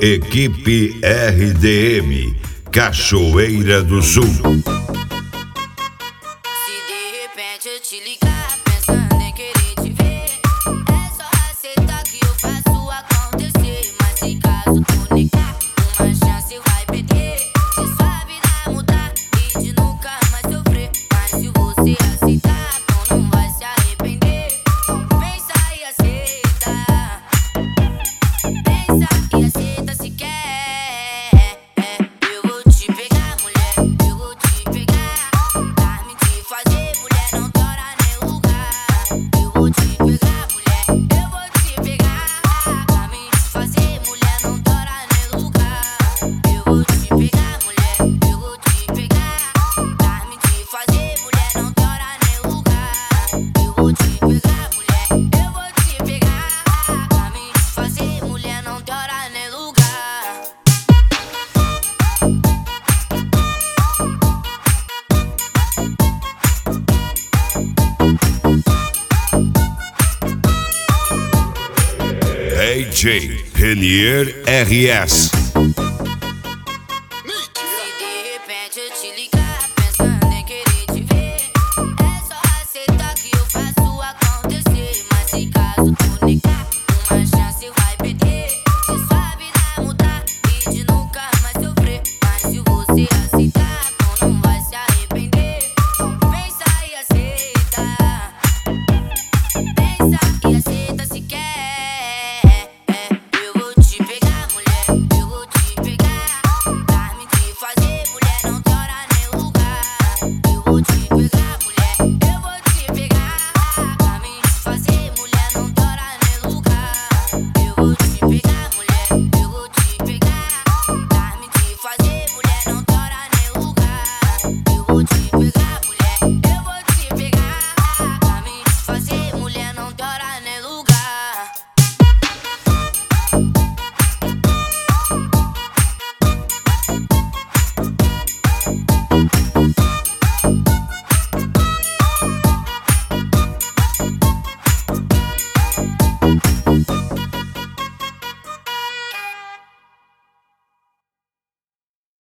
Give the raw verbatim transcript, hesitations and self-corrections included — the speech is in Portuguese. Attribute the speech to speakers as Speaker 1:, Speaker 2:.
Speaker 1: Equipe R D M, Cachoeira do Sul.
Speaker 2: Se de repente eu te ligar pensando em querer te ver, é só aceitar que eu faço acontecer. Mas se caso tu negar, uma chance vai perder. Se sua vida mudar e de nunca mais sofrer, mas se você aceitar, então não vai se arrepender. Pensa e aceita, pensa e aceita se quer. Eu vou te pegar, mulher, eu vou te pegar. Pra me te fazer, mulher, não tem hora nem lugar. Eu vou te pegar, mulher, eu vou te pegar. Pra me te fazer, mulher, não tem hora nem lugar. Eu vou te pegar, mulher, eu vou te pegar. Pra me te fazer, mulher, não tem hora nem lugar. Eu vou te pegar, mulher, eu vou te pegar. Pra me te fazer, mulher, não tem hora nem lugar.
Speaker 1: D J Renier R S.